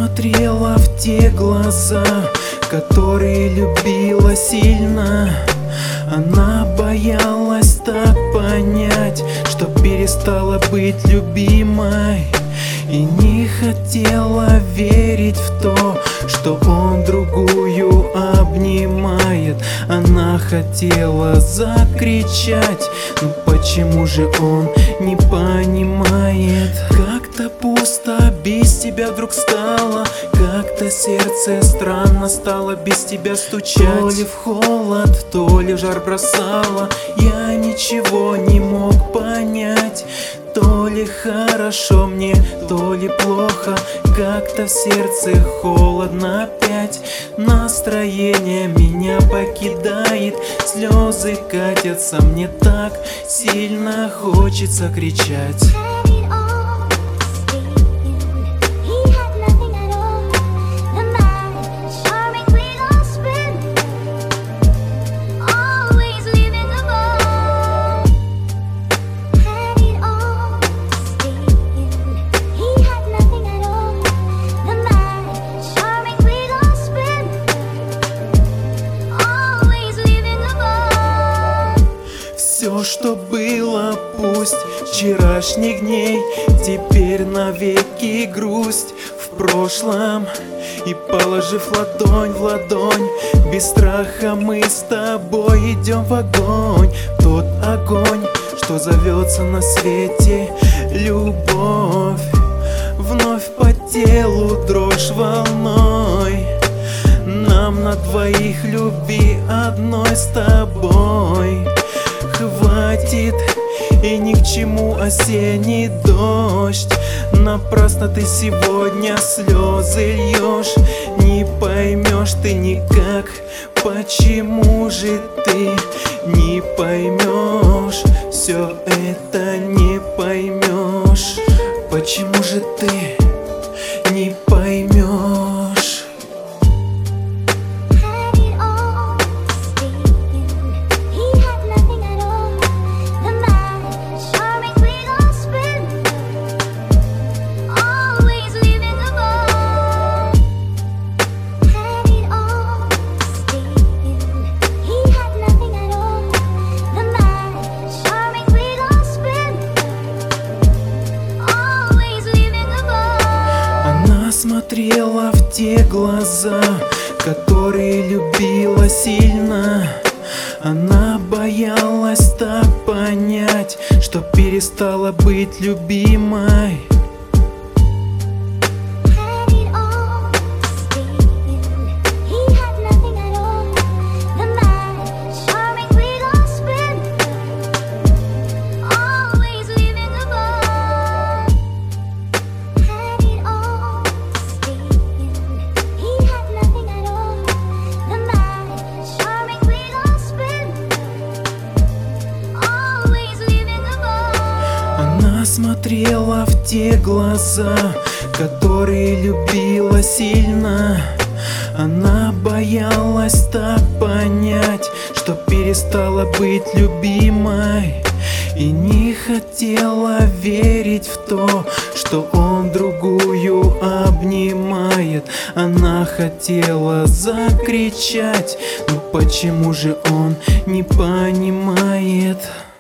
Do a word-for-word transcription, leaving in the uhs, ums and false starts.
смотрела в те глаза, которые любила сильно. Она боялась так понять, что перестала быть любимой, и не хотела верить в то, что он другую обнимает. Она хотела закричать, но почему же он не понимает? Как-то пусто без тебя вдруг стало, как-то сердце странно стало без тебя стучать. То ли в холод, то ли в жар бросало, я ничего не мог понять. То ли хорошо мне, то ли плохо, как-то в сердце холодно опять. Настроение меня покидает, слезы катятся, мне так сильно хочется кричать. Все, что было, пусть вчерашних дней, теперь навеки грусть в прошлом. И положив ладонь в ладонь, без страха мы с тобой идем в огонь, в тот огонь, что зовется на свете любовь. Вновь по телу дрожь волной, нам на двоих любви одной с тобой хватит, и ни к чему осенний дождь. Напрасно ты сегодня слезы льешь, не поймешь ты никак, почему же ты не поймешь, все это не поймешь, почему же ты не поймешь. Смотрела в те глаза, которые любила сильно. Она боялась так понять, что перестала быть любимой. Смотрела в те глаза, которые любила сильно. Она боялась так понять, что перестала быть любимой, и не хотела верить в то, что он другую обнимает. Она хотела закричать, но почему же он не понимает?